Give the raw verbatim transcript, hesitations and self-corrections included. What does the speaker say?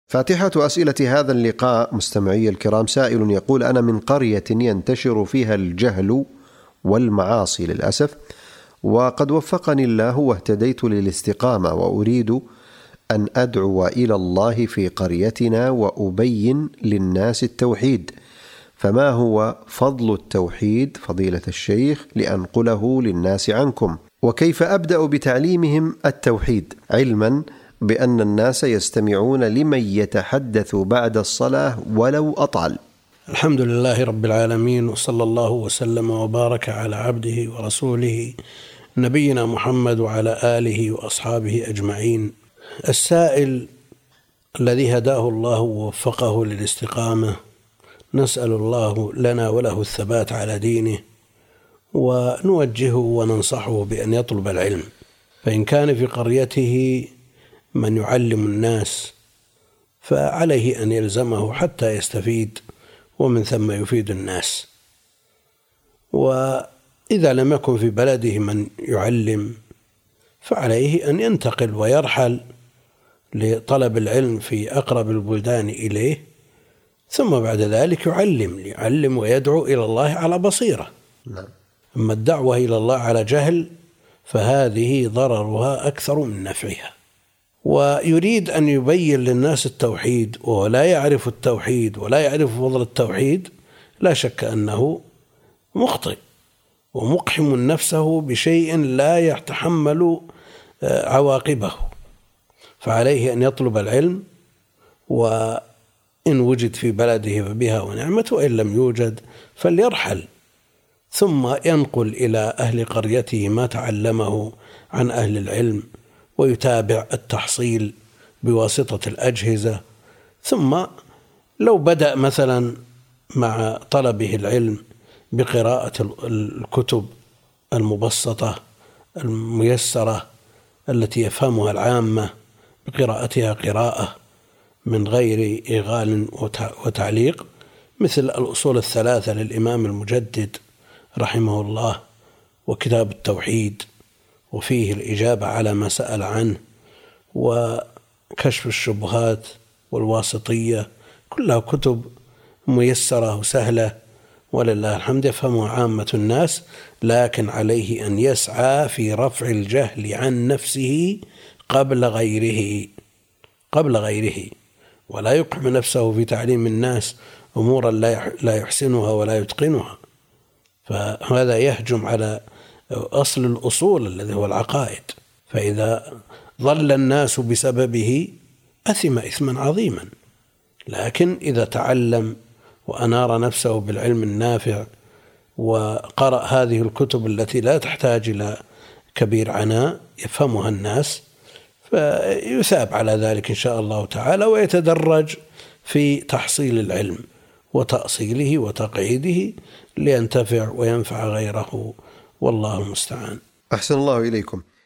فاتحة أسئلة هذا اللقاء مستمعي الكرام. سائل يقول: أنا من قرية ينتشر فيها الجهل والمعاصي للأسف، وقد وفقني الله واهتديت للاستقامة، وأريد أن أدعو إلى الله في قريتنا وأبين للناس التوحيد، فما هو فضل التوحيد فضيلة الشيخ لأنقله للناس عنكم؟ وكيف أبدأ بتعليمهم التوحيد، علما بأن الناس يستمعون لمن يتحدث بعد الصلاة ولو أطعل؟ الحمد لله رب العالمين، وصلى الله وسلم وبارك على عبده ورسوله نبينا محمد وعلى آله وأصحابه أجمعين. السائل الذي هداه الله ووفقه للاستقامة، نسأل الله لنا وله الثبات على دينه، ونوجهه وننصحه بأن يطلب العلم. فإن كان في قريته من يعلم الناس فعليه أن يلزمه حتى يستفيد، ومن ثم يفيد الناس. وإذا لم يكن في بلده من يعلم فعليه أن ينتقل ويرحل لطلب العلم في أقرب البلدان إليه، ثم بعد ذلك يعلم يعلم ويدعو إلى الله على بصيرة. أما الدعوة إلى الله على جهل فهذه ضررها أكثر من نفعها. ويريد أن يبين للناس التوحيد ولا يعرف التوحيد ولا يعرف فضل التوحيد، لا شك أنه مخطئ ومقحم نفسه بشيء لا يتحمل عواقبه. فعليه أن يطلب العلم، وإن وجد في بلده فبها ونعمته، وإن لم يوجد فليرحل، ثم ينقل إلى أهل قريته ما تعلمه عن أهل العلم، ويتابع التحصيل بواسطة الأجهزة. ثم لو بدأ مثلا مع طلبه العلم بقراءة الكتب المبسطة الميسرة التي يفهمها العامة، بقراءتها قراءة من غير إغال وتعليق، مثل الأصول الثلاثة للإمام المجدد رحمه الله، وكتاب التوحيد وفيه الإجابة على ما سأل عنه، وكشف الشبهات والواسطية، كلها كتب ميسرة وسهلة ولله الحمد يفهمها عامة الناس. لكن عليه أن يسعى في رفع الجهل عن نفسه قبل غيره قبل غيره ولا يقحم نفسه في تعليم الناس أمورا لا يحسنها ولا يتقنها، فهذا يهجم على أصل الأصول الذي هو العقائد. فإذا ضل الناس بسببه أثم إثما عظيما. لكن إذا تعلم وأنار نفسه بالعلم النافع وقرأ هذه الكتب التي لا تحتاج إلى كبير عناء يفهمها الناس، فيثاب على ذلك إن شاء الله تعالى، ويتدرج في تحصيل العلم وتأصيله وتقعيده لينتفع وينفع غيره، والله المستعان. أحسن الله إليكم.